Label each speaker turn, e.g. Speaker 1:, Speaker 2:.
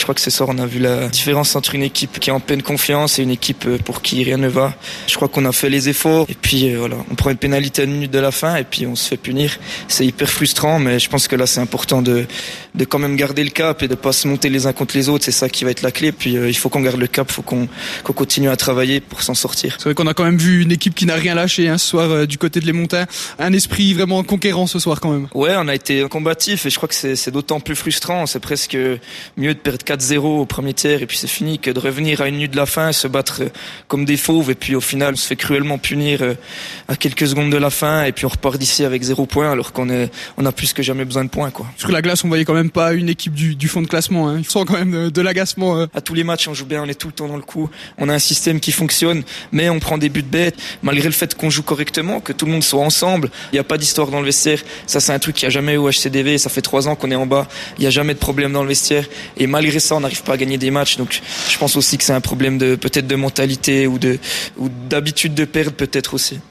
Speaker 1: Je crois que ce soir on a vu la différence entre une équipe qui est en pleine confiance et une équipe pour qui rien ne va. Je crois qu'on a fait les efforts et puis voilà, on prend une pénalité à 1 minute de la fin et puis on se fait punir. C'est hyper frustrant, mais je pense que là c'est important de quand même garder le cap et de pas se monter les uns contre les autres. C'est ça qui va être la clé. Puis il faut qu'on garde le cap, il faut qu'on continue à travailler pour s'en sortir.
Speaker 2: C'est vrai qu'on a quand même vu une équipe qui n'a rien lâché ce soir du côté de Les Montins. Un esprit vraiment conquérant ce soir quand même.
Speaker 1: Ouais, on a été combatif et je crois que c'est d'autant plus frustrant. C'est presque mieux de perdre 4-0 au premier tiers et puis c'est fini que de revenir à 1 minute de la fin, se battre comme des fauves et puis au final on se fait cruellement punir à quelques secondes de la fin et puis on repart d'ici avec 0 points alors qu'on a plus que jamais besoin de points, quoi.
Speaker 2: Sur la glace, on voyait quand même pas une équipe du fond de classement. Il sent quand même de l'agacement.
Speaker 1: À tous les matchs, on joue bien, on est tout le temps dans le coup. On a un système qui fonctionne, mais on prend des buts bêtes malgré le fait qu'on joue correctement, que tout le monde soit ensemble. Il n'y a pas d'histoire dans le vestiaire. Ça, c'est un truc qu'il n'y a jamais eu au HCDV. Ça fait 3 ans qu'on est en bas. Il n'y a jamais de problème dans le vestiaire. Et malgré ça, on n'arrive pas à gagner des matchs. Donc, je pense aussi que c'est un problème peut-être de mentalité ou d'habitude de perdre peut-être aussi.